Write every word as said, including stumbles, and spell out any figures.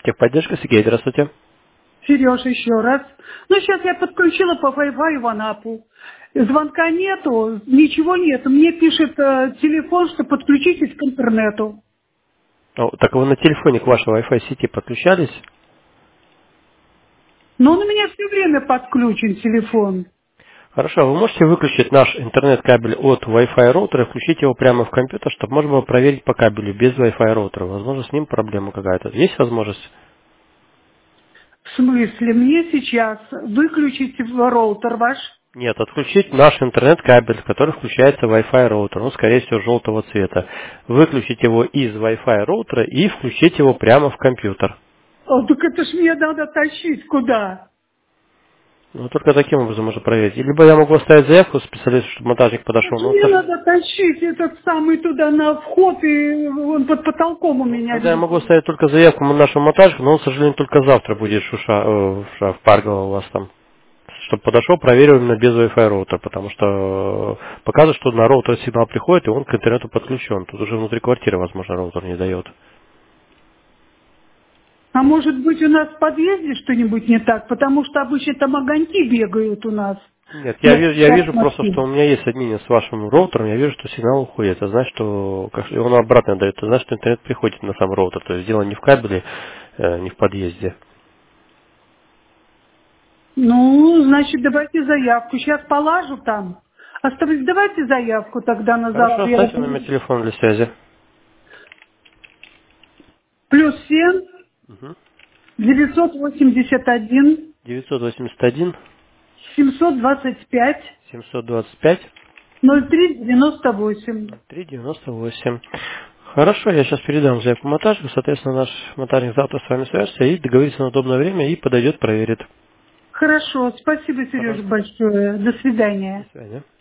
Техподдержка, Сергей, здравствуйте. Сереж, еще раз. Ну, сейчас я подключила по Wi-Fi в Анапу. Звонка нету, ничего нет. Мне пишет э, телефон, что подключитесь к интернету. О, так вы на телефоне к вашей Wi-Fi сети подключались? Но он у меня все время подключен, телефон. Хорошо, вы можете выключить наш интернет-кабель от Wi-Fi роутера и включить его прямо в компьютер, чтобы можно было проверить по кабелю без Wi-Fi роутера. Возможно, с ним проблема какая-то. Есть возможность? В смысле, мне сейчас выключить роутер ваш? Нет, отключить наш интернет-кабель, который включается в Wi-Fi роутер, ну, скорее всего, желтого цвета. Выключить его из Wi-Fi роутера и включить его прямо в компьютер. О, так это ж мне надо тащить куда? Ну, только таким образом можно проверить. Либо я могу оставить заявку специалисту, чтобы монтажник Это подошел. ж Но, к мне сожалению, надо тащить этот самый туда на вход, и он под потолком у ну, меня тогда я могу висит. оставить только заявку нашему монтажнику, но он, к сожалению, только завтра будет шуша, э, ша- в Паргово у вас там. Чтобы подошел, проверил именно без Wi-Fi роутера, потому что э, показывает, что на роутер сигнал приходит, и он к интернету подключен. Тут уже внутри квартиры, возможно, роутер не дает. А может быть, у нас в подъезде что-нибудь не так? Потому что обычно там огоньки бегают у нас. Нет, я, На вижу, я вижу просто, квартире. что у меня есть админ с вашим роутером, я вижу, что сигнал уходит. Это значит, что как, и он обратно дает. Это значит, что интернет приходит на сам роутер. То есть дело не в кабеле, э, не в подъезде. Ну, значит, давайте заявку. Сейчас положу там. Оставить, давайте заявку тогда на Хорошо, завтра. Я оставьте вот- номер телефона для связи. Плюс семь, Угу. девятьсот восемьдесят один, девятьсот восемьдесят один семьсот двадцать пять, семьсот двадцать пять ноль три девяносто восемь. три девяносто восемь. Хорошо, я сейчас передам заявку монтажнику, соответственно, наш монтажник завтра с вами свяжется и договорится на удобное время и подойдет, проверит. Хорошо, спасибо, Сереж, Пожалуйста. большое. До До свидания. свидания.